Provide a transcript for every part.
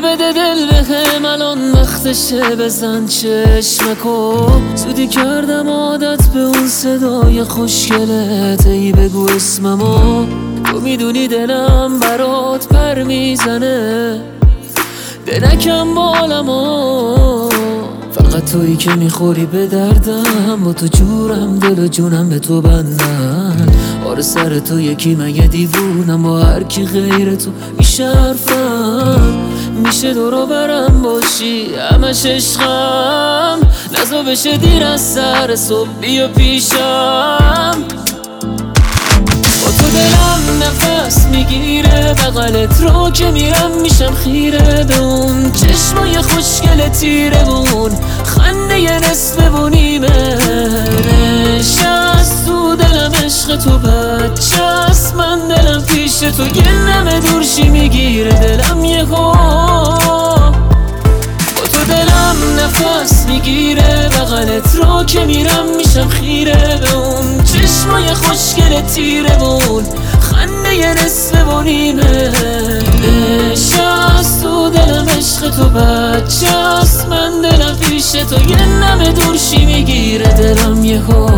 بده دل بهم الان وقتشه، بزن چشمکو. زودی کردم عادت به اون صدای خوشگلت، ای بگو اسممو. تو میدونی دلم برات پر میزنه، دلکم بالمو. فقط تویی که میخوری به دردم، با تو جورم دل و جونم به تو بندن. آره سر تو یکی مگه دیوونم، با هر کی غیر تو میشه حرفم. میشه دورو برم باشی همش عشقم، نزا بشه دیر از سر صبح بیا پیشم. با تو دلم نفس میگیره، بغلت رو که میرم میشم خیره به اون چشمای خوشگل تیره، بون خنده نصف و نیمه. نشست تو دلم عشق تو بچه است، من دلم پیش تو گلم دورشی میگیره دلم یهو. با تو دلم نفس میگیره، بغلت رو که میرم میشم خیره به اون چشمای خوشگل تیره، بون خنده نصف و نیمه. نشست تو دلم عشق تو بچه است، من دلم پیش تو گلم دورشی میگیره دلم یهو.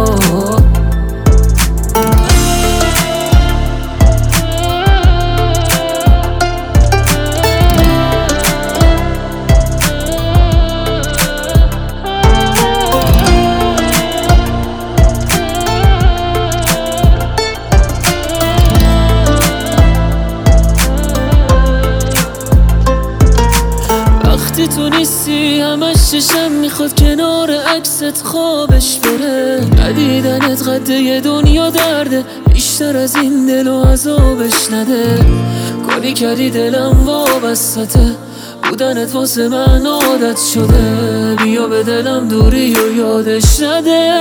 وقتی تو نیستی همش چشم میخواد کنار عکست خوابش بره. ندیدنت قده دنیا درده، بیشتر از این دل و عذابش نده. کاری کردی دلم وابستته، بودنت واسه من عادت شده. بیا به دلم دوری و یادش نده.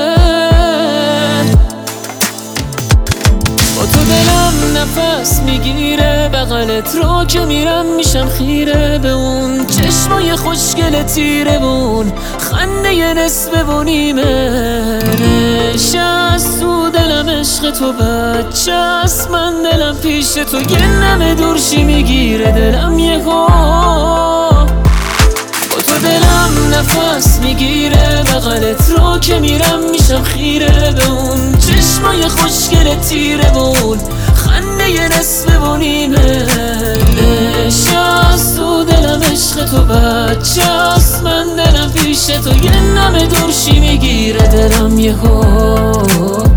با تو دلم نفس میگیره، بغلت رو که میرم میشم خیره به اون چشمای خوشگل تیره، بون خنده نصف و نیمه. نشست تو دلم عشق تو بچه است، من دلم پیش تو گلم دورشی میگیره دلم یهو. با تو دلم نفس میگیره، بغلت رو که میرم میشم خیره به اون چشمای خوشگل تیره، بون خنده نصف و نیمه. نشست تو دلم عشق تو بچه است، من دلم پیش تو گلم دورشی میگیره دلم یهو.